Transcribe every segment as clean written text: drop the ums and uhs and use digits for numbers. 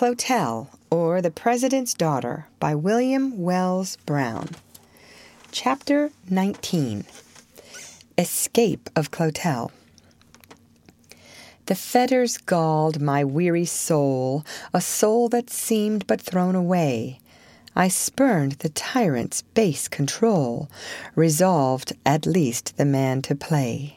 Clotel, or The President's Daughter, by William Wells Brown. Chapter 19. Escape of Clotel. The fetters galled my weary soul, a soul that seemed but thrown away. I spurned the tyrant's base control, resolved at least the man to play.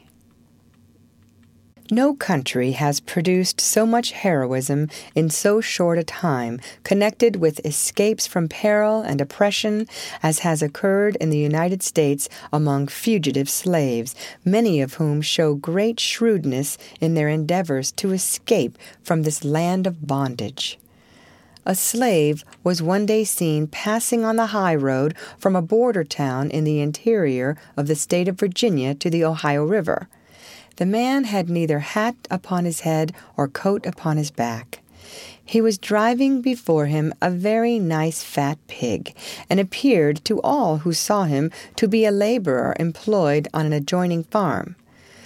No country has produced so much heroism in so short a time, connected with escapes from peril and oppression, as has occurred in the United States among fugitive slaves, many of whom show great shrewdness in their endeavors to escape from this land of bondage. A slave was one day seen passing on the high road from a border town in the interior of the state of Virginia to the Ohio River. The man had neither hat upon his head or coat upon his back. He was driving before him a very nice fat pig, and appeared to all who saw him to be a laborer employed on an adjoining farm.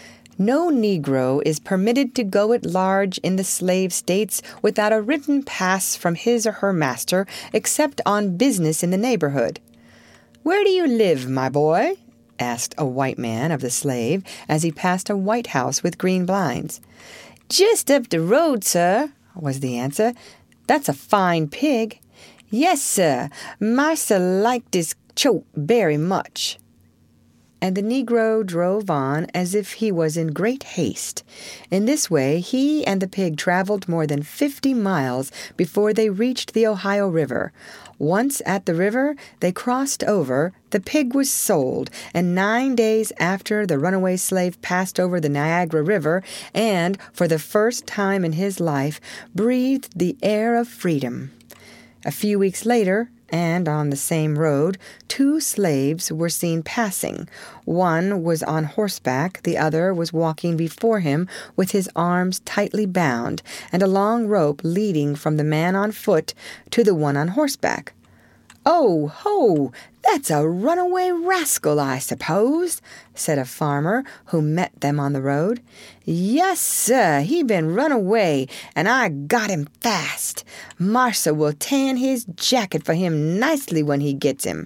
No Negro is permitted to go at large in the slave states without a written pass from his or her master, except on business in the neighborhood. "Where do you live, my boy?" asked a white man of the slave as he passed a white house with green blinds. "Just up the road, sir," was the answer. "That's a fine pig." "Yes, sir. Marsa like dis chote very much." And the Negro drove on as if he was in great haste. In this way he and the pig traveled more than 50 miles before they reached the Ohio River. Once at the river, they crossed over, the pig was sold, and 9 days after the runaway slave passed over the Niagara River and, for the first time in his life, breathed the air of freedom. A few weeks later, and on the same road, 2 slaves were seen passing. One was on horseback, the other was walking before him with his arms tightly bound, and a long rope leading from the man on foot to the one on horseback. "Oh, ho! That's a runaway rascal, I suppose," said a farmer who met them on the road. "Yes, sir, he been run away, and I got him fast. Marsa will tan his jacket for him nicely when he gets him."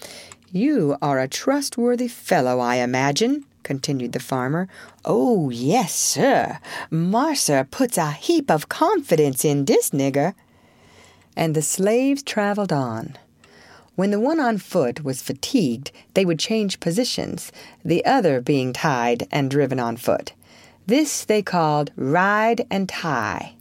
"You are a trustworthy fellow, I imagine," continued the farmer. "Oh, yes, sir. Marsa puts a heap of confidence in this nigger." And the slaves traveled on. When the one on foot was fatigued, they would change positions, the other being tied and driven on foot. This they called ride and tie.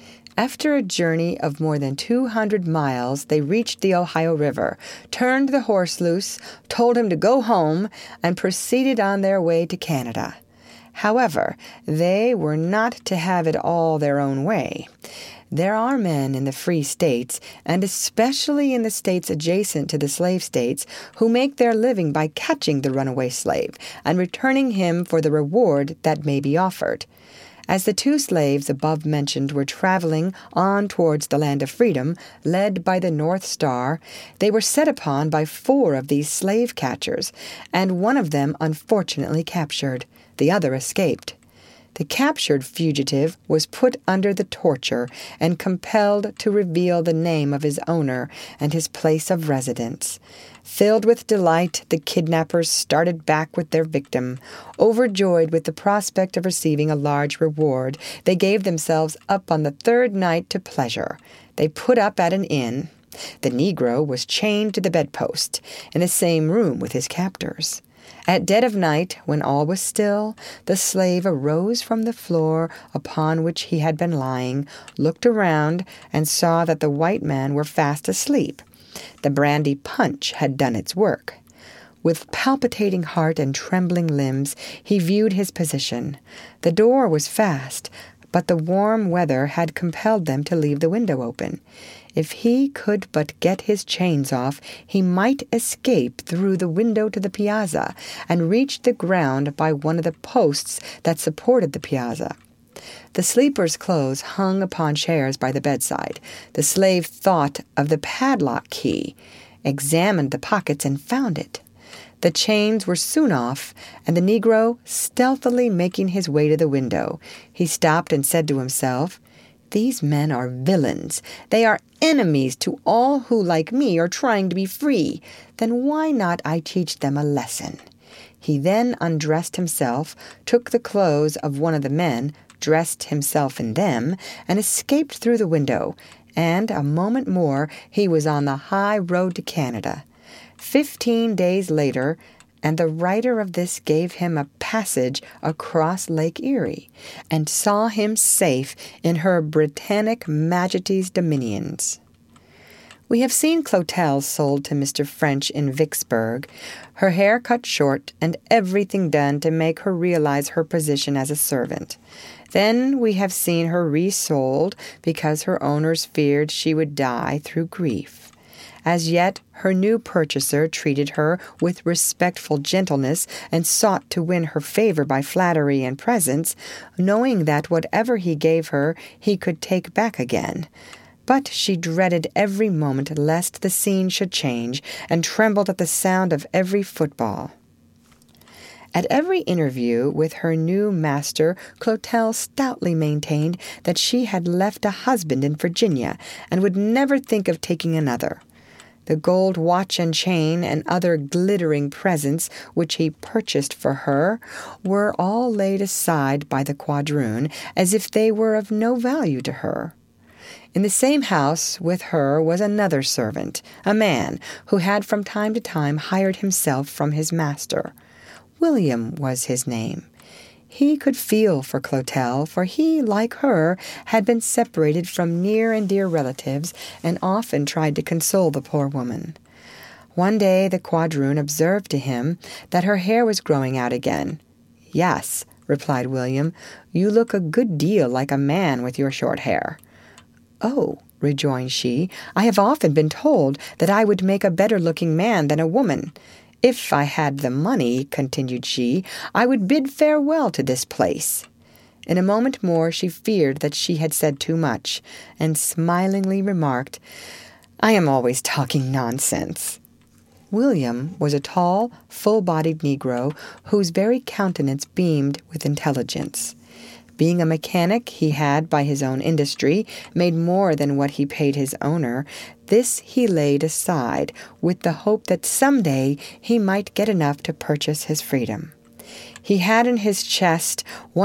After a journey of more than 200 miles, they reached the Ohio River, turned the horse loose, told him to go home, and proceeded on their way to Canada. However, they were not to have it all their own way. There are men in the free states, and especially in the states adjacent to the slave states, who make their living by catching the runaway slave and returning him for the reward that may be offered. As the 2 slaves above mentioned were traveling on towards the land of freedom, led by the North Star, they were set upon by 4 of these slave catchers, and one of them unfortunately captured. The other escaped. The captured fugitive was put under the torture and compelled to reveal the name of his owner and his place of residence. Filled with delight, the kidnappers started back with their victim. Overjoyed with the prospect of receiving a large reward, they gave themselves up on the 3rd night to pleasure. They put up at an inn. The Negro was chained to the bedpost, in the same room with his captors. At dead of night, when all was still, the slave arose from the floor upon which he had been lying, looked around, and saw that the white men were fast asleep. The brandy punch had done its work. With palpitating heart and trembling limbs, he viewed his position. The door was fast, but the warm weather had compelled them to leave the window open. If he could but get his chains off, he might escape through the window to the piazza and reach the ground by one of the posts that supported the piazza. The sleeper's clothes hung upon chairs by the bedside. The slave thought of the padlock key, examined the pockets, and found it. The chains were soon off, and the Negro stealthily making his way to the window, he stopped and said to himself, These men are villains. They are enemies to all who, like me, are trying to be free. Then why not I teach them a lesson?" He then undressed himself, took the clothes of one of the men, dressed himself in them, and escaped through the window, and a moment more he was on the high road to Canada. 15 days later, and the writer of this gave him a passage across Lake Erie, and saw him safe in Her Britannic Majesty's dominions. We have seen Clotel sold to Mr. French in Vicksburg, her hair cut short, and everything done to make her realize her position as a servant. Then we have seen her resold because her owners feared she would die through grief. As yet, her new purchaser treated her with respectful gentleness and sought to win her favor by flattery and presents, knowing that whatever he gave her he could take back again. But she dreaded every moment lest the scene should change, and trembled at the sound of every football. At every interview with her new master, Clotel stoutly maintained that she had left a husband in Virginia, and would never think of taking another. The gold watch and chain and other glittering presents which he purchased for her were all laid aside by the quadroon as if they were of no value to her. In the same house with her was another servant, a man, who had from time to time hired himself from his master. William was his name. He could feel for Clotel, for he, like her, had been separated from near and dear relatives, and often tried to console the poor woman. One day the quadroon observed to him that her hair was growing out again. "Yes," replied William, "you look a good deal like a man with your short hair." "Oh," rejoined she, "I have often been told that I would make a better-looking man than a woman. If I had the money," continued she, "I would bid farewell to this place." In a moment more she feared that she had said too much, and smilingly remarked, "I am always talking nonsense." William was a tall, full-bodied Negro whose very countenance beamed with intelligence. Being a mechanic, he had, by his own industry, made more than what he paid his owner. This he laid aside, with the hope that some day he might get enough to purchase his freedom. He had in his chest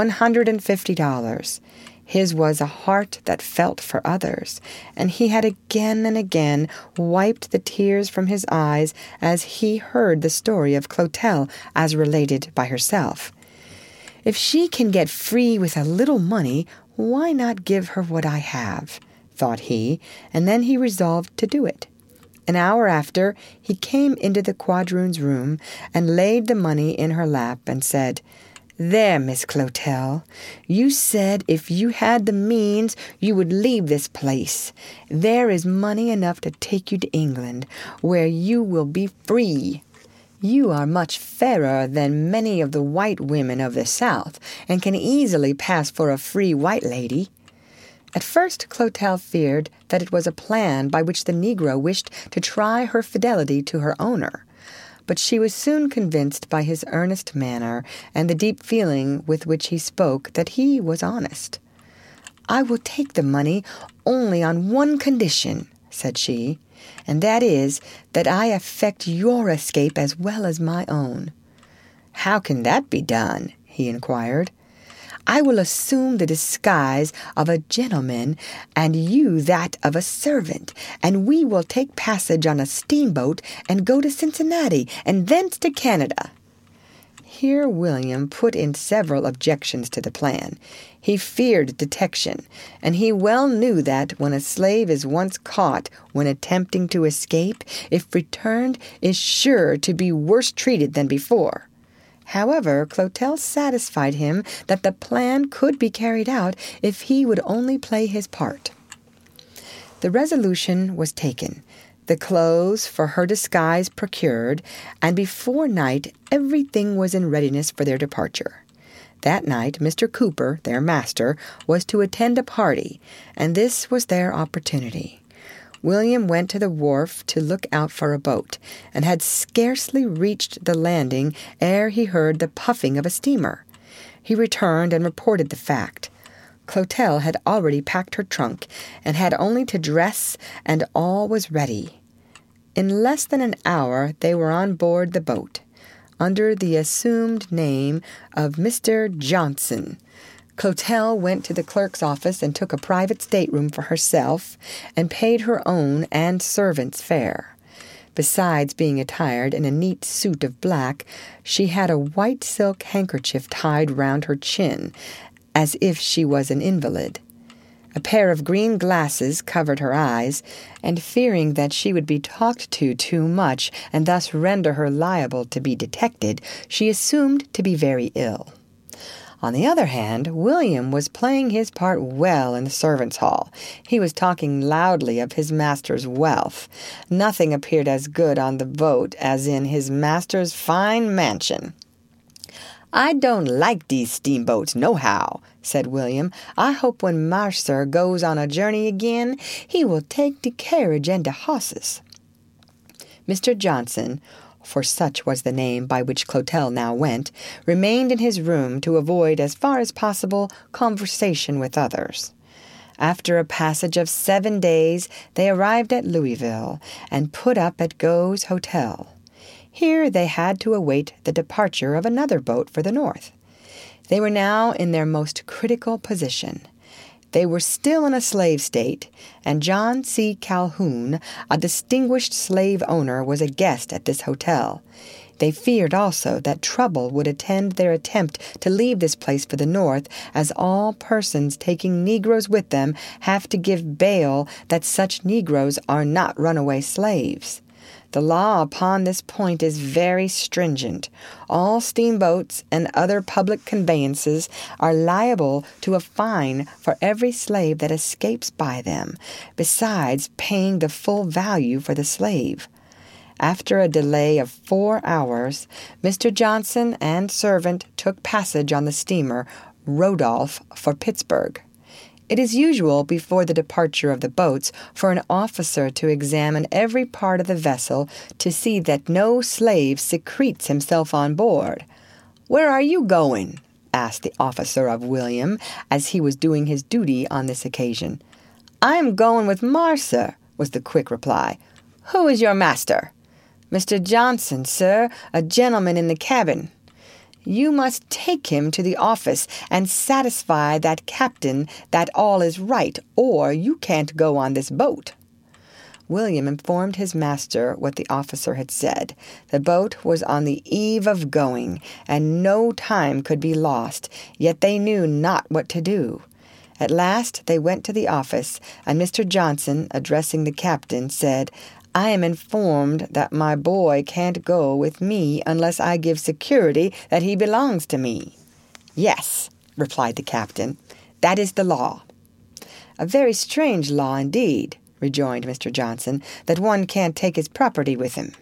$150. His was a heart that felt for others, and he had again and again wiped the tears from his eyes as he heard the story of Clotel as related by herself. "If she can get free with a little money, why not give her what I have?" thought he, and then he resolved to do it. An hour after, he came into the quadroon's room and laid the money in her lap and said, "There, Miss Clotel, you said if you had the means you would leave this place. There is money enough to take you to England, where you will be free. You are much fairer than many of the white women of the South, and can easily pass for a free white lady." At first Clotel feared that it was a plan by which the Negro wished to try her fidelity to her owner, but she was soon convinced by his earnest manner and the deep feeling with which he spoke that he was honest. "I will take the money only on one condition," said she, "and that is that I effect your escape as well as my own." "How can that be done?" he inquired. "I will assume the disguise of a gentleman, and you that of a servant, and we will take passage on a steamboat and go to Cincinnati, and thence to Canada." Here William put in several objections to the plan. He feared detection, and he well knew that when a slave is once caught when attempting to escape, if returned, is sure to be worse treated than before. However, Clotel satisfied him that the plan could be carried out if he would only play his part. The resolution was taken, the clothes for her disguise procured, and before night everything was in readiness for their departure. That night Mr. Cooper, their master, was to attend a party, and this was their opportunity. William went to the wharf to look out for a boat, and had scarcely reached the landing ere he heard the puffing of a steamer. He returned and reported the fact. Clotel had already packed her trunk and had only to dress, and all was ready. In less than an hour they were on board the boat, under the assumed name of Mr. Johnson. Clotel went to the clerk's office and took a private stateroom for herself, and paid her own and servant's fare. Besides being attired in a neat suit of black, she had a white silk handkerchief tied round her chin, as if she was an invalid. A pair of green glasses covered her eyes, and fearing that she would be talked to too much and thus render her liable to be detected, she assumed to be very ill. On the other hand, William was playing his part well in the servants' hall. He was talking loudly of his master's wealth. Nothing appeared as good on the boat as in his master's fine mansion. "I don't like these steamboats nohow," said William. "I hope when Marser goes on a journey again, he will take the carriage and the horses." Mr. Johnson, for such was the name by which Clotel now went, remained in his room to avoid as far as possible conversation with others. After a passage of 7 days, they arrived at Louisville and put up at Gough's Hotel. Here they had to await the departure of another boat for the north. They were now in their most critical position. They were still in a slave state, and John C. Calhoun, a distinguished slave owner, was a guest at this hotel. They feared also that trouble would attend their attempt to leave this place for the North, as all persons taking Negroes with them have to give bail that such Negroes are not runaway slaves. The law upon this point is very stringent. All steamboats and other public conveyances are liable to a fine for every slave that escapes by them, besides paying the full value for the slave. After a delay of 4 hours, Mr. Johnson and servant took passage on the steamer Rodolph for Pittsburgh. It is usual before the departure of the boats for an officer to examine every part of the vessel to see that no slave secretes himself on board. "Where are you going?" asked the officer of William, as he was doing his duty on this occasion. "I am going with Marser," was the quick reply. "Who is your master?" "Mr. Johnson, sir, a gentleman in the cabin." "You must take him to the office and satisfy that captain that all is right, or you can't go on this boat." William informed his master what the officer had said. The boat was on the eve of going, and no time could be lost, yet they knew not what to do. At last they went to the office, and Mr. Johnson, addressing the captain, said, "I am informed that my boy can't go with me unless I give security that he belongs to me." "Yes," replied the captain, "that is the law." "A very strange law indeed," rejoined Mr. Johnson, "that one can't take his property with him."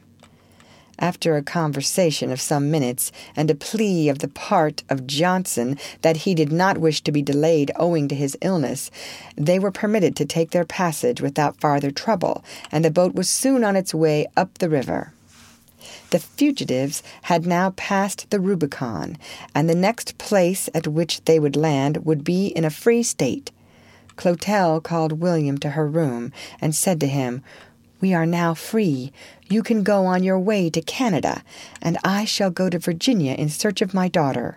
After a conversation of some minutes, and a plea of the part of Johnson that he did not wish to be delayed owing to his illness, they were permitted to take their passage without farther trouble, and the boat was soon on its way up the river. The fugitives had now passed the Rubicon, and the next place at which they would land would be in a free state. Clotel called William to her room, and said to him, "We are now free. You can go on your way to Canada, and I shall go to Virginia in search of my daughter."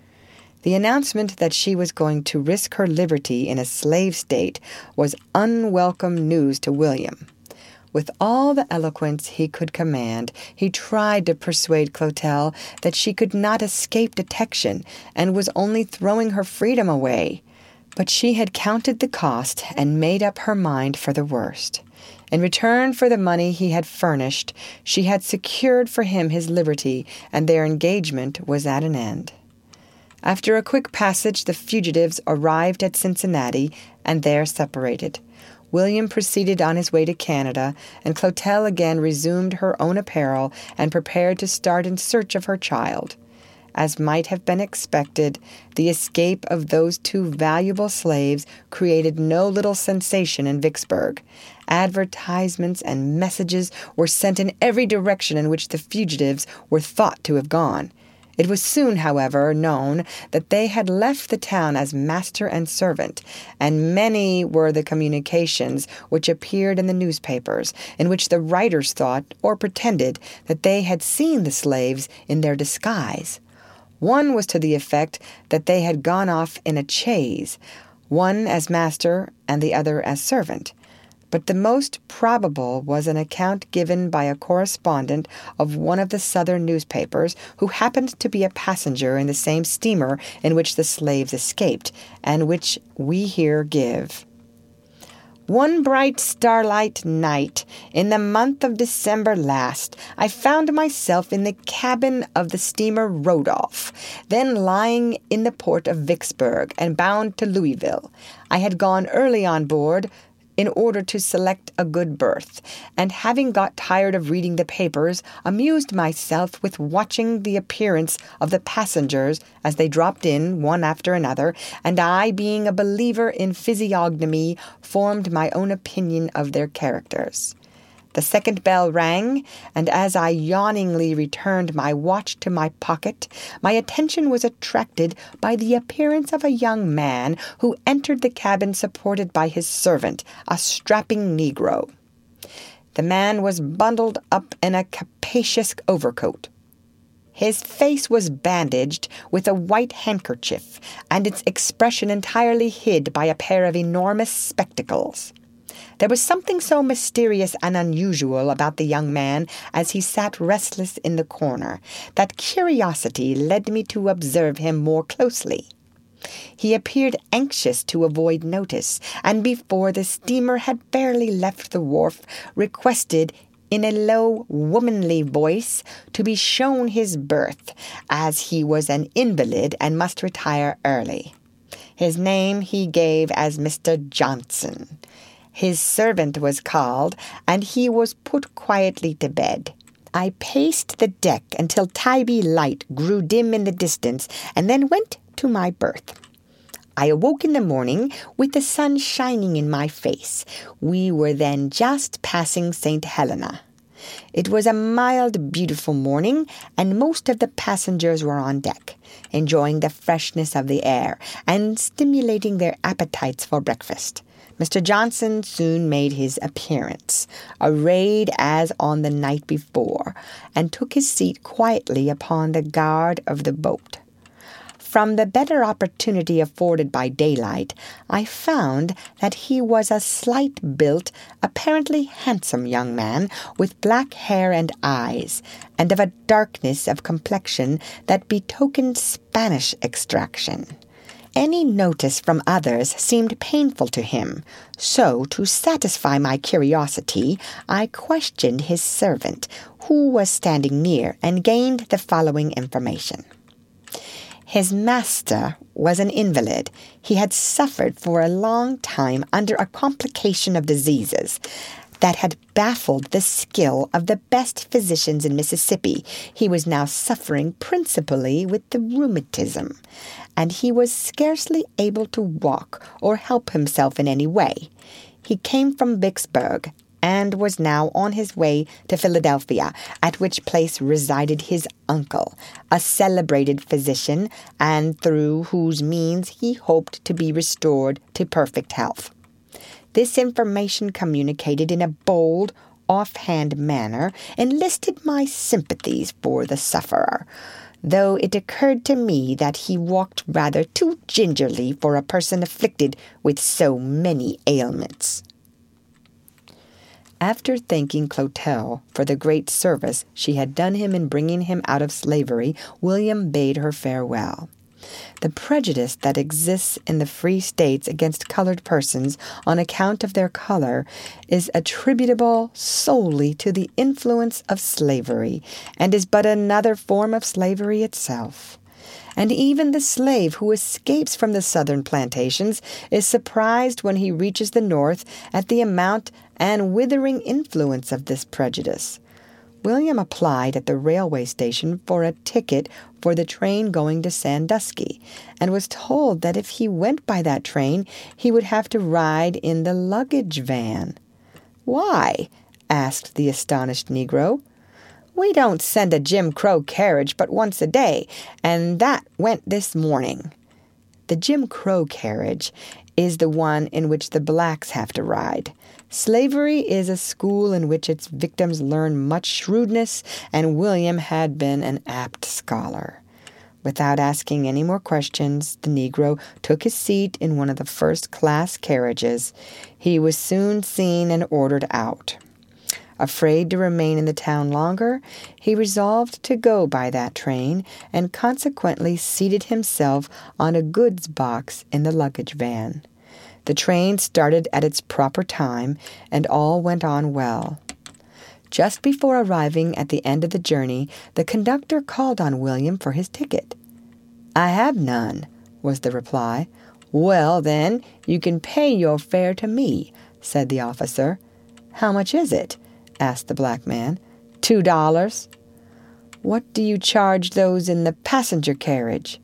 The announcement that she was going to risk her liberty in a slave state was unwelcome news to William. With all the eloquence he could command, he tried to persuade Clotel that she could not escape detection and was only throwing her freedom away. But she had counted the cost and made up her mind for the worst. In return for the money he had furnished, she had secured for him his liberty, and their engagement was at an end. After a quick passage, the fugitives arrived at Cincinnati, and there separated. William proceeded on his way to Canada, and Clotel again resumed her own apparel and prepared to start in search of her child. As might have been expected, the escape of those 2 valuable slaves created no little sensation in Vicksburg. Advertisements and messages were sent in every direction in which the fugitives were thought to have gone. It was soon, however, known that they had left the town as master and servant, and many were the communications which appeared in the newspapers, in which the writers thought, or pretended, that they had seen the slaves in their disguise. One was to the effect that they had gone off in a chaise, one as master and the other as servant. But the most probable was an account given by a correspondent of one of the Southern newspapers who happened to be a passenger in the same steamer in which the slaves escaped, and which we here give. One bright starlight night in the month of December last, I found myself in the cabin of the steamer Rodolph, then lying in the port of Vicksburg and bound to Louisville. I had gone early on board in order to select a good berth, and having got tired of reading the papers, amused myself with watching the appearance of the passengers as they dropped in one after another, and I, being a believer in physiognomy, formed my own opinion of their characters. The second bell rang, and as I yawningly returned my watch to my pocket, my attention was attracted by the appearance of a young man who entered the cabin supported by his servant, a strapping negro. The man was bundled up in a capacious overcoat. His face was bandaged with a white handkerchief, and its expression entirely hid by a pair of enormous spectacles. There was something so mysterious and unusual about the young man as he sat restless in the corner, that curiosity led me to observe him more closely. He appeared anxious to avoid notice, and before the steamer had barely left the wharf, requested, in a low, womanly voice, to be shown his berth, as he was an invalid and must retire early. His name he gave as Mr. Johnson. His servant was called, and he was put quietly to bed. I paced the deck until Tybee light grew dim in the distance, and then went to my berth. I awoke in the morning with the sun shining in my face. We were then just passing St. Helena. It was a mild, beautiful morning, and most of the passengers were on deck, enjoying the freshness of the air, and stimulating their appetites for breakfast. Mr. Johnson soon made his appearance, arrayed as on the night before, and took his seat quietly upon the guard of the boat. From the better opportunity afforded by daylight, I found that he was a slight-built, apparently handsome young man, with black hair and eyes, and of a darkness of complexion that betokened Spanish extraction. Any notice from others seemed painful to him, so to satisfy my curiosity, I questioned his servant, who was standing near, and gained the following information. His master was an invalid. He had suffered for a long time under a complication of diseases that had baffled the skill of the best physicians in Mississippi. He was now suffering principally with the rheumatism, and he was scarcely able to walk or help himself in any way. He came from Vicksburg, and was now on his way to Philadelphia, at which place resided his uncle, a celebrated physician, and through whose means he hoped to be restored to perfect health. This information, communicated in a bold, off-hand manner, enlisted my sympathies for the sufferer, though it occurred to me that he walked rather too gingerly for a person afflicted with so many ailments. After thanking Clotel for the great service she had done him in bringing him out of slavery, William bade her farewell. The prejudice that exists in the free states against colored persons on account of their color is attributable solely to the influence of slavery, and is but another form of slavery itself. And even the slave who escapes from the southern plantations is surprised when he reaches the North at the amount and withering influence of this prejudice. William applied at the railway station for a ticket for the train going to Sandusky, and was told that if he went by that train, he would have to ride in the luggage van. "Why?" asked the astonished Negro. "We don't send a Jim Crow carriage but once a day, and that went this morning." The Jim Crow carriage is the one in which the blacks have to ride. Slavery is a school in which its victims learn much shrewdness, and William had been an apt scholar. Without asking any more questions, the Negro took his seat in one of the first-class carriages. He was soon seen and ordered out. Afraid to remain in the town longer, he resolved to go by that train, and consequently seated himself on a goods box in the luggage van. The train started at its proper time, and all went on well. Just before arriving at the end of the journey, the conductor called on William for his ticket. "I have none," was the reply. "Well, then, you can pay your fare to me," said the officer. "How much is it?" asked the black man. $2. "What do you charge those in the passenger carriage?"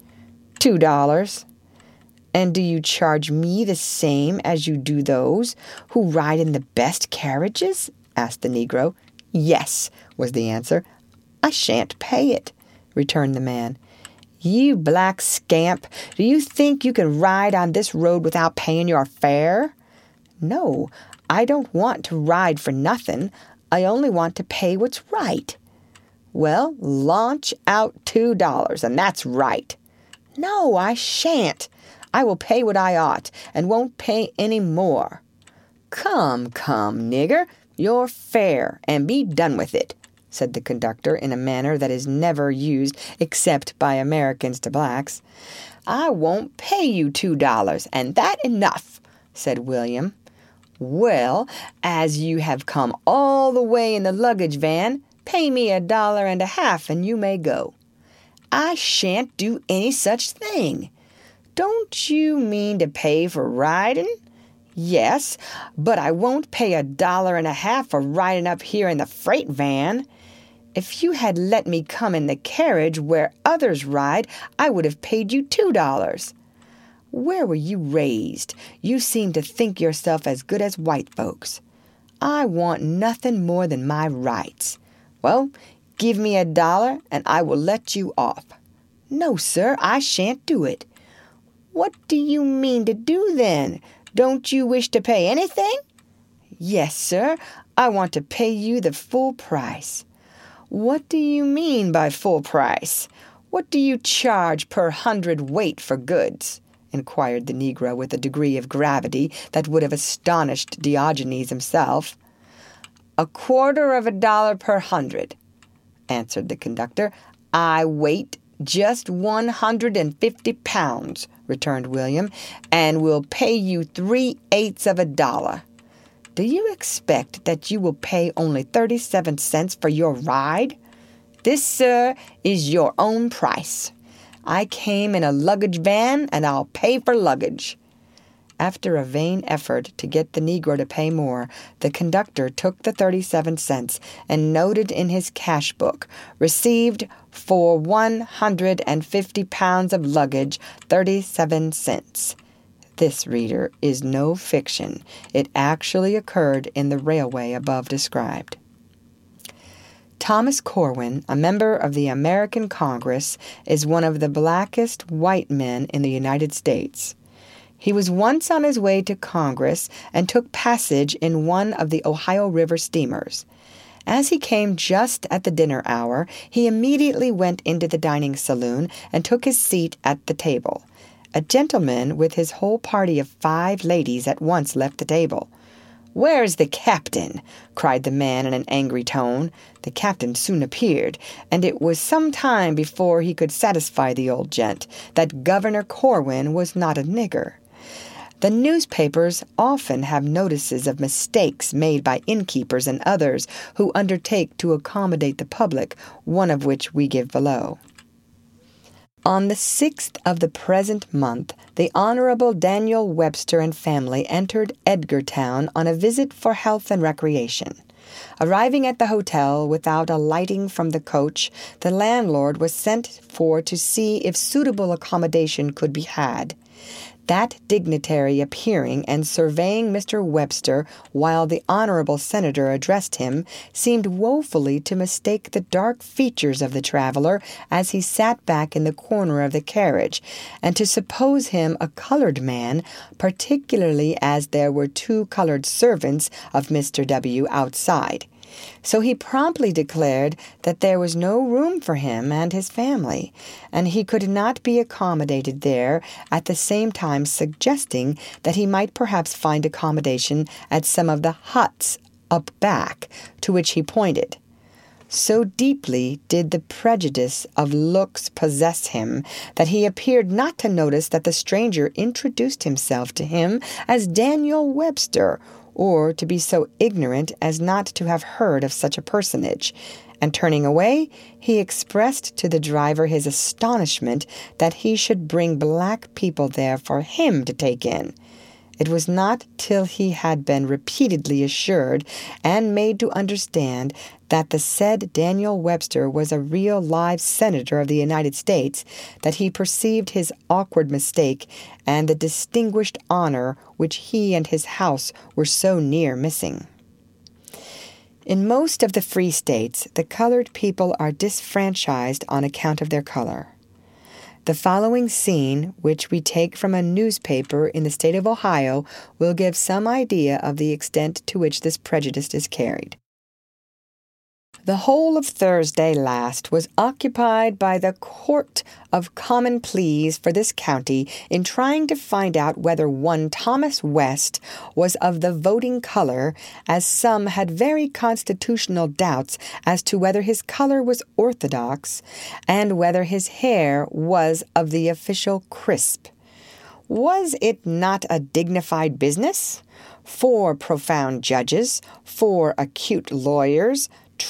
$2. "And do you charge me the same as you do those who ride in the best carriages?" asked the Negro. "Yes," was the answer. "I shan't pay it," returned the man. "You black scamp, do you think you can ride on this road without paying your fare?" "No, I don't want to ride for nothing. I only want to pay what's right." "Well, launch out $2, and that's right." "No, I shan't. I will pay what I ought, and won't pay any more." Come, nigger, your fare, and be done with it," said the conductor in a manner that is never used except by Americans to blacks. "I won't pay you $2, and that enough," said William. "Well, as you have come all the way in the luggage van, pay me $1.50, and you may go." "I shan't do any such thing." "Don't you mean to pay for riding?" "Yes, but I won't pay $1.50 for riding up here in the freight van." "If you had let me come in the carriage where others ride, I would have paid you $2. "Where were you raised? You seem to think yourself as good as white folks." "I want nothing more than my rights." "Well, give me $1, and I will let you off." "No, sir, I shan't do it." "What do you mean to do, then? Don't you wish to pay anything?" "Yes, sir, I want to pay you the full price." "What do you mean by full price? What do you charge per hundredweight for goods?" inquired the Negro with a degree of gravity that would have astonished Diogenes himself. $0.25 per hundred," answered the conductor. "I weight just 150 pounds, returned William, "and will pay you 3/8 of a dollar." "Do you expect that you will pay only 37 cents for your ride?" "This, sir, is your own price. I came in a luggage van, and I'll pay for luggage." After a vain effort to get the Negro to pay more, the conductor took the 37 cents and noted in his cash book, "Received for 150 pounds of luggage, 37 cents. This, reader, is no fiction. It actually occurred in the railway above described. Thomas Corwin, a member of the American Congress, is one of the blackest white men in the United States. He was once on his way to Congress and took passage in one of the Ohio River steamers. As he came just at the dinner hour, he immediately went into the dining saloon and took his seat at the table. A gentleman with his whole party of 5 ladies at once left the table. "Where's the captain?" cried the man in an angry tone. The captain soon appeared, and it was some time before he could satisfy the old gent that Governor Corwin was not a nigger. The newspapers often have notices of mistakes made by innkeepers and others who undertake to accommodate the public, one of which we give below. On the 6th of the present month, the Honorable Daniel Webster and family entered Edgartown on a visit for health and recreation. Arriving at the hotel without alighting from the coach, the landlord was sent for to see if suitable accommodation could be had. That dignitary appearing and surveying Mr. Webster while the honorable senator addressed him seemed woefully to mistake the dark features of the traveler as he sat back in the corner of the carriage, and to suppose him a colored man, particularly as there were 2 colored servants of Mr. W. outside. So he promptly declared that there was no room for him and his family, and he could not be accommodated there, at the same time suggesting that he might perhaps find accommodation at some of the huts up back, to which he pointed. So deeply did the prejudice of looks possess him that he appeared not to notice that the stranger introduced himself to him as Daniel Webster, or to be so ignorant as not to have heard of such a personage, and turning away, he expressed to the driver his astonishment that he should bring black people there for him to take in. It was not till he had been repeatedly assured and made to understand that the said Daniel Webster was a real live senator of the United States that he perceived his awkward mistake and the distinguished honor which he and his house were so near missing. In most of the free states, the colored people are disfranchised on account of their color. The following scene, which we take from a newspaper in the state of Ohio, will give some idea of the extent to which this prejudice is carried. The whole of Thursday last was occupied by the Court of Common Pleas for this county in trying to find out whether one Thomas West was of the voting color, as some had very constitutional doubts as to whether his color was orthodox, and whether his hair was of the official crisp. Was it not a dignified business? 4 profound judges, 4 acute lawyers,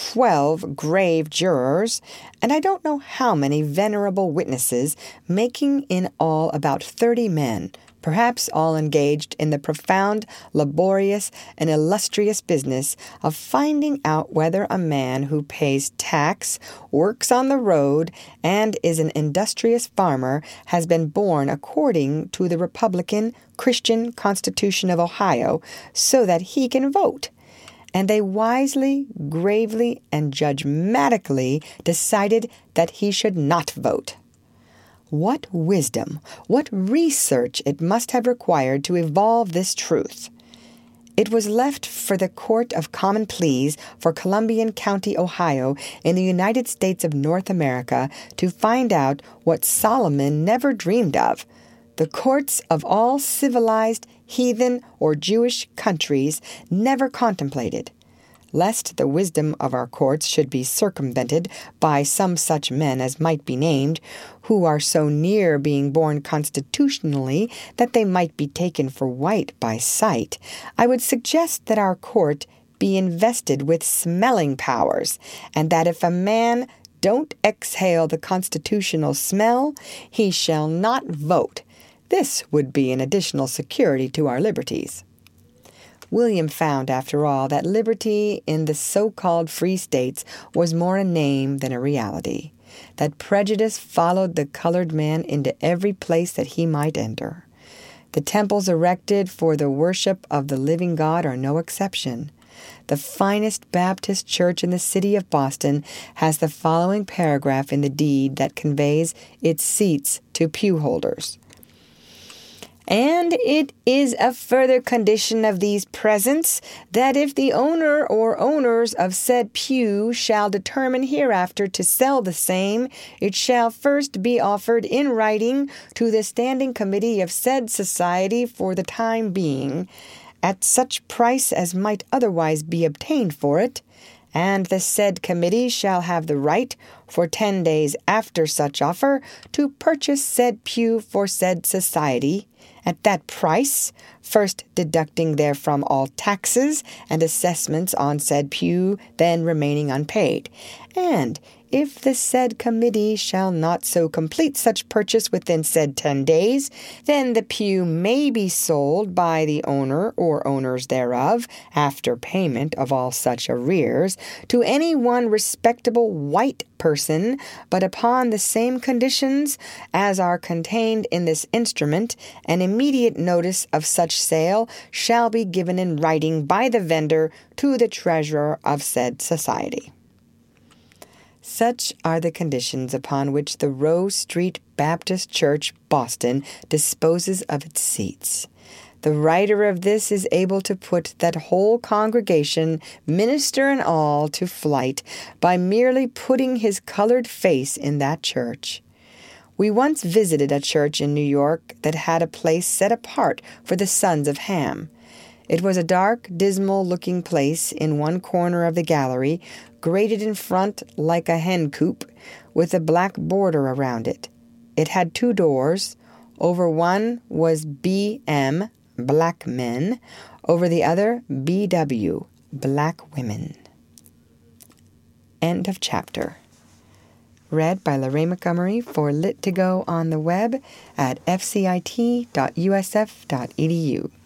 12 grave jurors, and I don't know how many venerable witnesses, making in all about 30 men, perhaps all engaged in the profound, laborious, and illustrious business of finding out whether a man who pays tax, works on the road, and is an industrious farmer has been born according to the Republican Christian Constitution of Ohio, so that he can vote. And they wisely, gravely, and judgmatically decided that he should not vote. What wisdom, what research it must have required to evolve this truth! It was left for the Court of Common Pleas for Columbian County, Ohio, in the United States of North America, to find out what Solomon never dreamed of. The courts of all civilized, heathen, or Jewish countries never contemplated, lest the wisdom of our courts should be circumvented by some such men as might be named, who are so near being born constitutionally that they might be taken for white by sight. I would suggest that our court be invested with smelling powers, and that if a man don't exhale the constitutional smell, he shall not vote. This would be an additional security to our liberties. William found, after all, that liberty in the so-called free states was more a name than a reality, that prejudice followed the colored man into every place that he might enter. The temples erected for the worship of the living God are no exception. The finest Baptist church in the city of Boston has the following paragraph in the deed that conveys its seats to pew holders. And it is a further condition of these presents, that if the owner or owners of said pew shall determine hereafter to sell the same, it shall first be offered in writing to the standing committee of said society for the time being, at such price as might otherwise be obtained for it, and the said committee shall have the right, for 10 days after such offer, to purchase said pew for said society, at that price, first deducting therefrom all taxes and assessments on said pew then remaining unpaid. And if the said committee shall not so complete such purchase within said 10 days, then the pew may be sold by the owner or owners thereof, after payment of all such arrears, to any one respectable white person, but upon the same conditions as are contained in this instrument, an immediate notice of such sale shall be given in writing by the vendor to the treasurer of said society. Such are the conditions upon which the Rose Street Baptist Church, Boston, disposes of its seats. The writer of this is able to put that whole congregation, minister and all, to flight by merely putting his colored face in that church. We once visited a church in New York that had a place set apart for the sons of Ham. It was a dark, dismal-looking place in one corner of the gallery, grated in front like a hen coop, with a black border around it. It had 2 doors. Over one was B.M., black men. Over the other, B.W., black women. End of chapter. Read by Lorraine Montgomery for Lit2Go on the web at fcit.usf.edu.